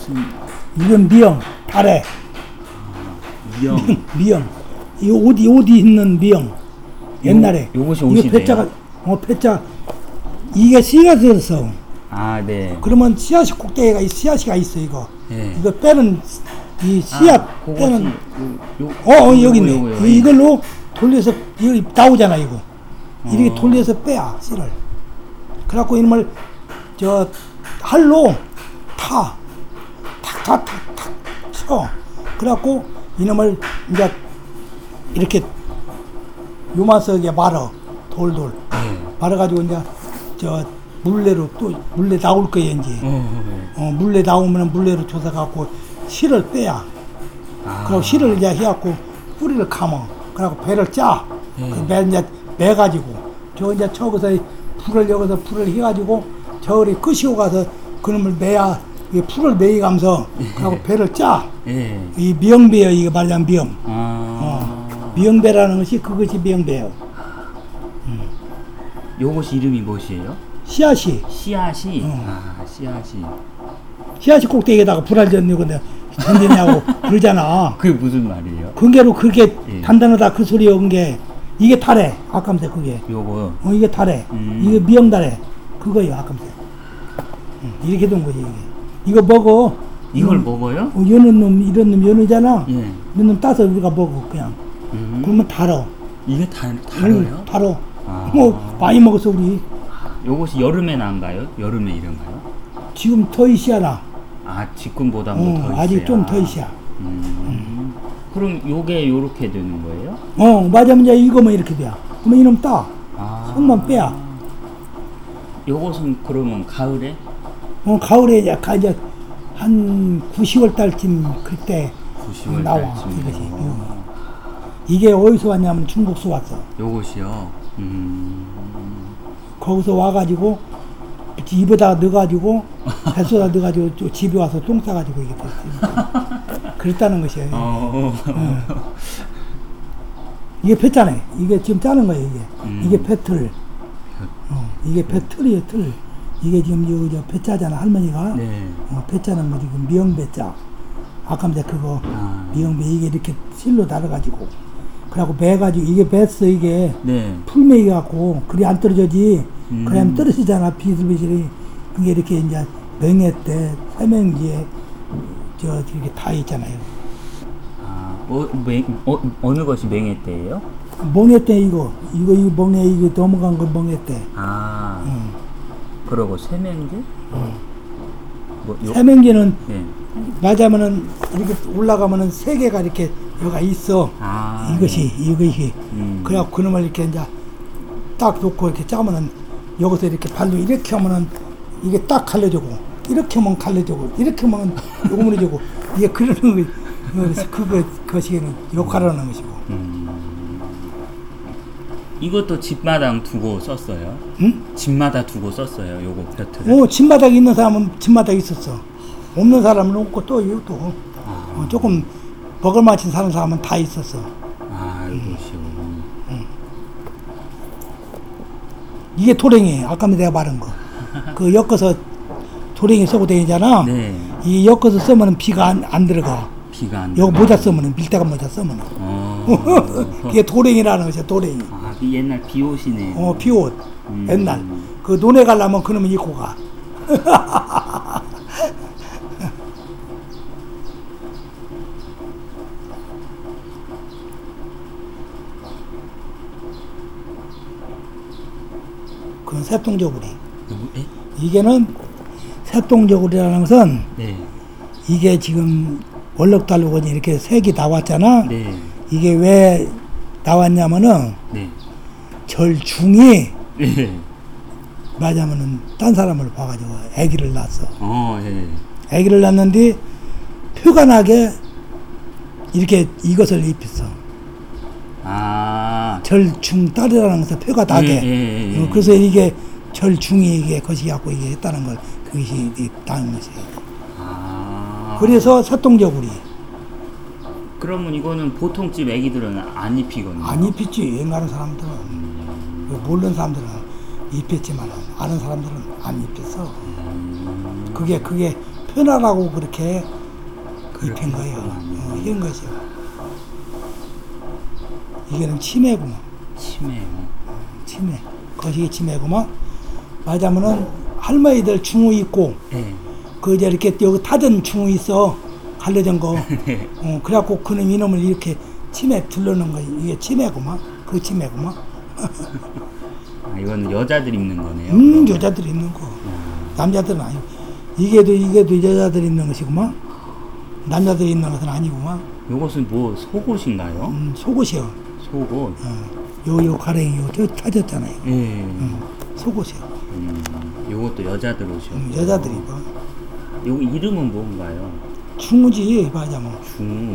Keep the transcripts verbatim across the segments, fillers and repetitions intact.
무슨 이건 미영, 달에. 아, 미영. 미영. 이 옷이, 옷이 있는 미영. 옛날에. 요, 요것이 옷이네요. 이거 패자가, 어, 패자. 이게 씨가 들었어. 아, 네. 그러면 씨앗이 꼭대기가, 씨앗이가 있어, 이거. 네. 이거 빼는, 이 씨앗 아, 그것이 빼는. 요, 요, 어, 어, 요거, 여기 있네. 요거, 요거. 이걸로 돌려서, 이거 나오잖아, 이거. 이렇게 어. 돌려서 빼야, 씨를. 그래갖고 이놈을, 저, 할로 타. 탁, 탁, 탁, 탁, 쳐. 그래갖고 이놈을 이제 이렇게 요만서게 말어. 돌돌. 네. 말아가지고 이제 저 물레로 또 물레 나올 거예요, 이제. 어, 네. 어, 물레 나오면 물레로 조사갖고 실을 빼야. 아. 그리고 실을 이제 해갖고 뿌리를 감어. 그래갖고 배를 짜. 네. 그 배 이제 매가지고 저 이제 저기서 풀을 여기서 풀을 해가지고 저리 끄시고 가서 그놈을 매야 이 풀을 매이가면서 그리고 배를 짜. 예. 이 미영배요, 이거 말하자면 미영. 아. 어. 미영배라는 것이 그것이 미영배요. 요것이 이름이 무엇이에요? 씨앗이 씨앗이. 어. 아, 씨앗이. 씨앗이 꼭대기에다가 불알 졌냐고 던지냐고 그러잖아. 그게 무슨 말이에요? 근게로 그렇게 예. 단단하다 그 소리 온 게 이게 달에 아까면서 그게 요거. 어 이게 달에 음. 이게 미영달에 그거요 아까면서 응, 이렇게 된 거지 이게. 이거 먹어. 이걸 음, 먹어요? 어, 여는 놈 이런 놈 연어잖아. 예. 이런 놈 따서 우리가 먹어 그냥. 음. 그러면 달어. 이게 달, 달아요? 응, 달어. 아. 뭐 많이 먹었어 우리. 요것이 여름에 난가요? 여름에 이런가요? 지금 더 있시야나. 아, 지금보다 어, 뭐 더 있어요? 아직 좀 더 있어야. 음. 그럼 요게 요렇게 되는 거예요? 어, 맞아. 이제 이거면 이렇게 돼야. 그러면 이놈 따. 아. 손만 빼야. 요것은 그러면 가을에? 어, 가을에 이제, 가, 이제 한 구, 시월 달쯤 그때 구, 시월 나와. 달쯤이요. 이것이. 어. 이게 어디서 왔냐면 중국서 왔어. 요것이요? 음. 거기서 와가지고 입에다가 넣어가지고 뱃속에다 넣어가지고 또 집에 와서 똥 싸가지고 이게 됐어. 그랬다는 것이에요. 어. 어. 이게 팻잖아요. 이게 지금 짜는 거예요. 이게 음. 이게 팻틀. 어, 이게 팻틀이에요. 틀. 이게 지금 요, 저 팻자잖아 할머니가. 네. 어, 팻자는 뭐 지금 미영배자. 아까 이제 그거 아. 미영배 이게 이렇게 실로 달아가지고 그래갖고 매가지고 이게 뱄어 이게 네. 풀매이 갖고 그리 안 떨어져지. 음. 그러면 떨어지잖아 비슬비슬이. 그게 이렇게 이제 명예 때 세명지에 저 이렇게 다 있잖아요. 아, 어, 맹, 어, 어느 것이 맹해때예요? 멍해 때 이거 이거 이거 멍해 이거 넘어간 거 멍해 때. 아. 응. 그러고 세명제? 응. 뭐 요, 세명기는 네. 맞으면은 이렇게 올라가면은 세 개가 이렇게 여기가 있어. 아. 이것이 이것이. 음. 그래갖고 그놈을 이렇게 이제 딱 놓고 이렇게 짜면은 여기서 이렇게 발로 이렇게 하면은 이게 딱 갈려지고 이렇게 하면 갈려지고 이렇게 하면 오므려지고 이게 그러는 거 그래서 그거 거시기는 역할하는 것이고. 음. 이것도 집마당 두고 썼어요? 응? 집마다 두고 썼어요, 요거 벼트를? 오, 집마당 있는 사람은 집마당 있었어. 없는 사람은 없고 또 이것도 아. 어, 조금 버글마치 사는 사람은 다 있었어. 아, 이것이요. 이게 도랭이 아까 내가 말한 거. 그 엮어서 도랭이 쓰고 다니잖아. 네. 이 엮어서 쓰면은 비가 안, 안 들어가. 비가 안 요거 들어가요. 모자 쓰면은 밀대가 모자 쓰면은. 어. 이게 도랭이라는 것이야 도랭이. 아, 그 옛날 비옷이네. 어 비옷 음. 옛날 그 논에 가려면 그놈은 입고 가. 그건 새똥저구리. 예? 이게는 새똥저구리라는 것은 네. 이게 지금 월럭달로 이렇게 색이 나왔잖아. 네. 이게 왜 나왔냐면은 네. 절중이 네. 맞으면은 딴 사람을 봐가지고 아기를 낳았어. 어, 예. 아기를 낳는데 표가 나게 이렇게 이것을 입혔어. 아. 절중 딸이라는 것은 표가 나게. 예, 예, 예. 어, 그래서 이게 절중이 이게 것이 갖고 이게 했다는 걸 그것이 나는 것이에요. 아. 그래서 새똥저구리. 그러면 이거는 보통 집 애기들은 안 입히거든요. 안 입혔지. 옛날 사람들은. 음. 모르는 사람들은 입혔지만 아는 사람들은 안 입혔어. 음. 그게 그게 편하라고 그렇게 그렇게 입힌 거예요. 했구나. 어, 이런 것이요. 이게는 치매구만. 치매요. 치매. 거시기 치매구만. 맞으면은 할머니들 중우 있고 네. 그 이제 이렇게 여기 타던 중우 있어. 갈라진 거. 네. 어, 그래갖고 그놈 이놈을 이렇게 치매 둘러놓은 거 이게 치매구만. 그 치매구만. 아, 이건 여자들 입는 거네요. 음, 그러면. 여자들이 있는 거. 음. 남자들은 아니고. 이게도, 이게도 여자들이 있는 것이구만. 남자들이 있는 것은 아니구만. 요것은 뭐 속옷인가요? 음, 속옷이요. 속옷. 어, 요, 요 가랭이, 요, 저 타졌잖아요. 예. 음, 속옷이요. 음, 요것도 여자들 옷이요. 음, 여자들이 봐. 요 이름은 뭔가요? 중우지, 맞아면. 중.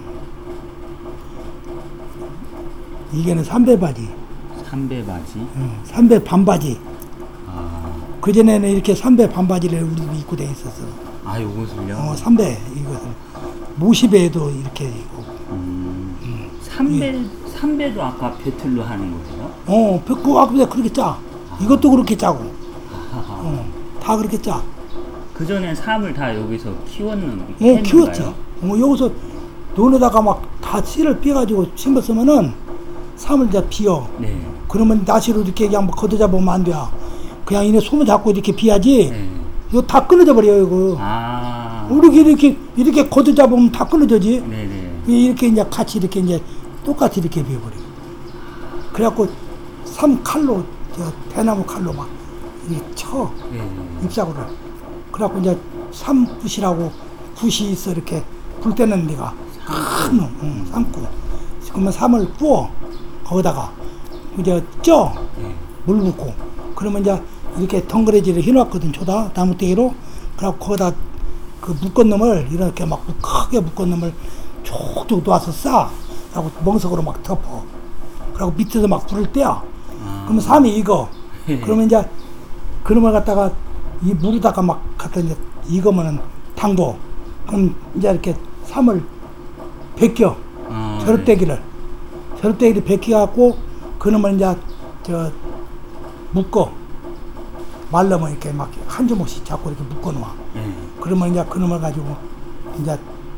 이게는 삼배 바지. 삼배 바지. 음, 삼배 반바지. 아, 그전에는 이렇게 삼배 반바지를 우리도 입고 돼 있었어. 아 요것을요? 어, 삼배, 이것은. 무시배도 이렇게 있고. 음, 삼배 삼배도 아까 배틀로 하는 거예요? 어, 그 아까 그렇게 짜. 이것도 그렇게 짜고. 아하. 어, 다 그렇게 짜. 그 전에 삼을 다 여기서 키웠는. 어, 했는가요? 키웠지. 어, 여기서 논에다가 막 다 씨를 삐가지고 심었으면은 삼을 이제 비어. 네. 그러면 나시로 이렇게 그냥 뭐 걷어잡으면 안 돼. 그냥 이네 소문 잡고 이렇게 비야지. 네. 이거 다 끊어져 버려요, 이거. 아. 우리 이렇게, 이렇게 걷어잡으면 다 끊어져지. 네네. 이렇게 이제 같이 이렇게 이제 똑같이 이렇게 비어버려. 그래갖고 삼 칼로, 저 대나무 칼로 막 이렇게 쳐. 네. 잎사구를. 그래갖고 이제 삼붓이라고 붓이 있어 이렇게 불 때는 데가 큰 놈, 응, 삼구. 그러면 삼을 구워 거기다가 이제 쪄. 네. 물 붓고. 그러면 이제 이렇게 덩그레지를 해놨거든 조다 나무떼기로. 그래갖고 거기다 그 묶은 놈을 이렇게 막 크게 묶은 놈을 쭉 놓아서 싸. 하고 멍석으로 막 덮어. 그리고 밑에서 막 불을 떼어. 아. 그러면 삼이 익어. 예. 그러면 이제 그놈을 갖다가 이 물에다가 막 갖다 이제 익으면은 담궈. 그럼 이제 이렇게 삼을 벗겨. 아, 저릇대기를. 저릇대기를 벗겨갖고 그놈을 이제 저 묶어. 말르면 이렇게 막 한 주먹씩 잡고 이렇게 묶어놓아. 네. 그러면 이제 그놈을 가지고 이제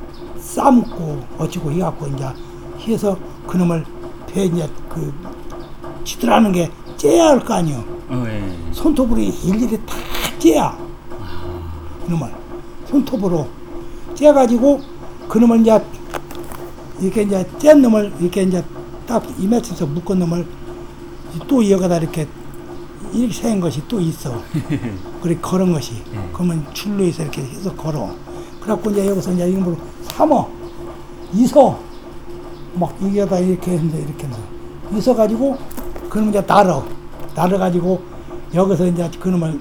삶고 어찌고 해갖고 이제 해서 그놈을 배 이제 그 지들하는 게 째야 할 거 아니요. 어, 예. 손톱으로 일일이 다 째야. 그놈을 손톱으로 째가지고 그놈을 이제 이렇게 이제 짠 놈을 이렇게 이제 딱 이매쳐서 묶은 놈을 또 이어가다 이렇게 이렇게 세운 것이 또 있어. 그렇게 걸은 것이. 네. 그러면 줄로 해서 이렇게 해서 걸어. 그래갖고 이제 여기서 이제 이름으로 삼어, 이서, 막 이게다 이렇게 했는데 이렇게 넣어. 이서 가지고 그놈 이제 날어. 날어가지고 여기서 이제 그놈을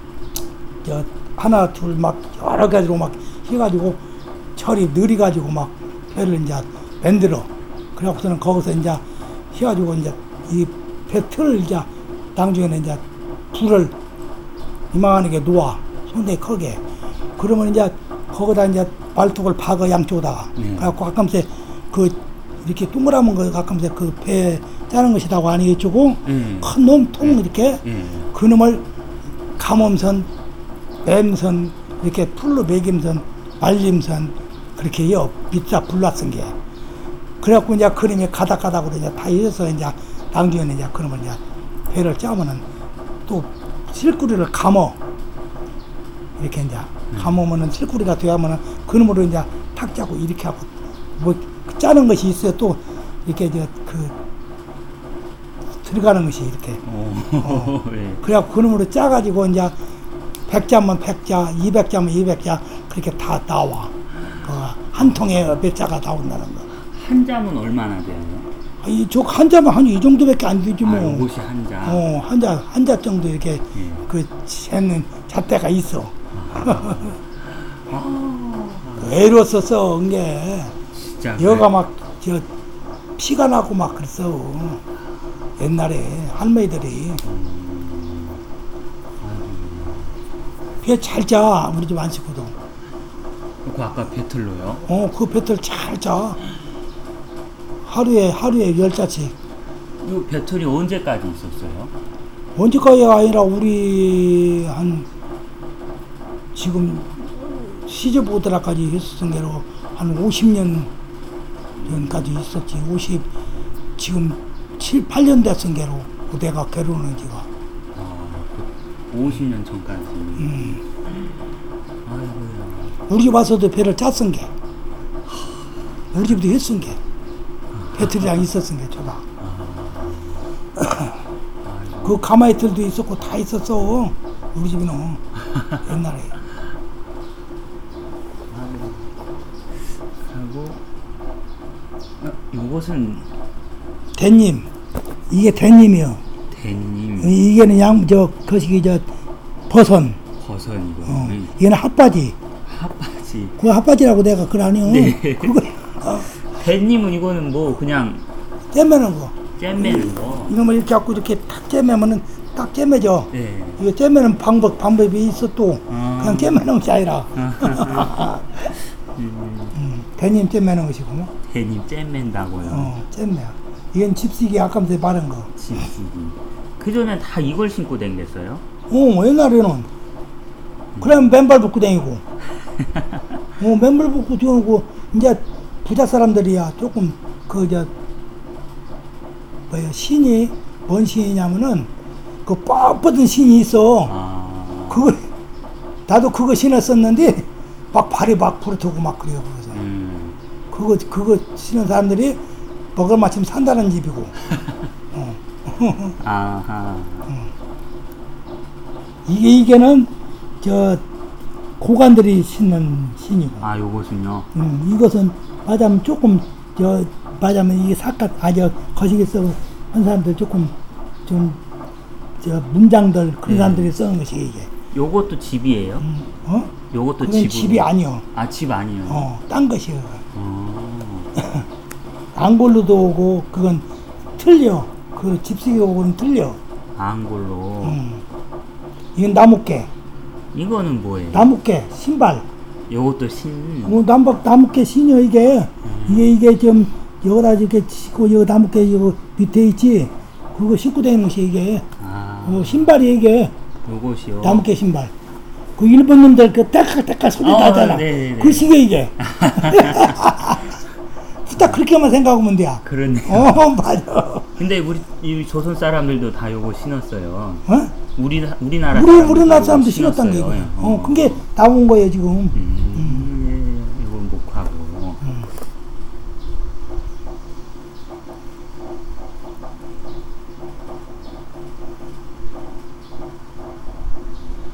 저 하나 둘 막 여러 가지로 막 해가지고 철이 느리가지고 막 배를 이제 만들어. 그래갖고서는 거기서 이제 해가지고 이제 이 배 틀을 이제 당중에는 이제 불을 이만하게 놓아. 손대기 크게. 그러면 이제 거기다 이제 발톱을 박아 양쪽에다가. 네. 그래갖고 가끔씩 그 이렇게 동그라문 거 가끔씩 그 배 짜는 것이라고 아니겠죠? 네. 큰 놈 통 이렇게 네. 그 놈을 감엄선, 뱀선, 이렇게 풀로 매김선, 말림선 그렇게 해요. 밑다 불났은 게. 그래갖고 이제 그림이 가닥가닥으로 이제 다 해서 이제 당중에는 이제 그놈을 이제 배를 짜면은 또 실구리를 감어. 이렇게 이제 감으면은 실구리가 되면은 그놈으로 이제 탁 짜고 이렇게 하고 뭐 짜는 것이 있어요. 또 이렇게 이제 그 들어가는 것이 이렇게. 어. 어. 예. 그래갖고 그놈으로 짜가지고 이제 백 자면 백 자, 이백 자면 이백 자 그렇게 다 나와. 그 한 통에 몇 자가 나온다는 거. 한 잠은 얼마나 돼요? 이저한 자면 한 이 정도밖에 안 되지 뭐. 아, 요것이 한 잠. 어, 한 자, 한 자 정도 이렇게 예. 그 재는 잣대가 있어. 애로웠었어, 이게. 진짜. 여가 막, 저, 피가 나고 막 그랬어. 옛날에 할머니들이. 배 잘 자, 우리 집 안 식구도. 그 아까 배틀로요? 어, 그 배틀 잘 자. 하루에, 하루에 열 자씩. 이 배틀이 언제까지 있었어요? 언제까지가 아니라 우리 한 지금 시접 오더라까지 했었던 게로 한 오십 년 전까지 있었지. 오십 지금 칠, 팔 년 됐은 게로 내가 결혼한 지가. 아, 오십 년 전까지. 음. 아이고야. 우리 집 와서도 배를 짰은 게. 우리 집도 했은 게. 배틀이랑 있었은 게 저가. 그 가마이틀도 있었고 다 있었어. 우리 집에는 옛날에. 하고 어, 요것은 대님. 이게 대님이요. 대님 이게는 양, 저, 거시기, 저, 버선. 버선이고 어. 이게는 핫바지. 핫바지. 그 핫바지라고 내가 그러니요. 네. 그거, 어, 대님은 이거는 뭐 그냥 잼매는 거. 잼매는 거. 이놈을 이렇게 갖고 이렇게 탁 잼매면은 딱 잼매져. 네. 이거 잼매는 방법, 방법이 있어 또. 아. 그냥 잼매는 것이 아니라. 음, 음, 대님 잼매는 것이고. 뭐. 대님 잼맨다고요. 어, 잼매. 이건 집시기 아까부터 말한 거. 집시기. 그 전에 다 이걸 신고 댕겼어요? 어, 옛날에는. 그러면 맨발 붙고 다니고. 어, 맨발 붙고 다니고, 이제 부자 사람들이야, 조금, 그, 저, 뭐야, 신이, 뭔 신이냐면은, 그 뻣뻣한 신이 있어. 아. 그거, 나도 그거 신었었는데, 막 발이 막 부르트고 막 그래요, 그래서. 음. 그거, 그거 신은 사람들이 먹을 마침 산다는 집이고. 어. 아하. 이게, 이게는, 저, 고관들이 신는 신이고. 아, 요것은요? 음, 이것은, 맞으면 조금, 저, 맞으면 이게 사각, 아, 저, 거시기서 한 사람들 조금, 좀, 저, 문장들, 그런 네. 사람들이 쓰는 것이 이게. 요것도 집이에요? 음, 어? 요것도 그건 집으로? 집이 아니요. 아, 집 아니에요? 어, 딴 것이요. 어. 앙골로도 오고, 그건 틀려. 그 집시기 오고는 틀려. 앙골로. 음. 이건 나무깨. 이거는 뭐예요? 나무깨, 신발. 요것도 신. 뭐, 나무, 나무깨 신이요, 이게. 이게, 이게 좀, 여기다 이렇게 치고, 여기 나무깨, 이거 밑에 있지. 그거 신고 다니는 것이 이게. 아. 어, 신발이 이게. 요것이요? 나무깨 신발. 그 일본 놈들 그 따깍따깍 소리 어, 나잖아. 네네네. 그 시계 이게. 딱 그렇게만 생각하면 돼. 그러네요. 어, 맞아. 근데 우리 이 조선 사람들도 다 요거 신었어요. 어? 우리 우리나라 우리, 사람들도 우리나라 요거 사람도 신었단 게 신었어요. 이거. 어. 어, 그게 나온 거예요, 지금. 음.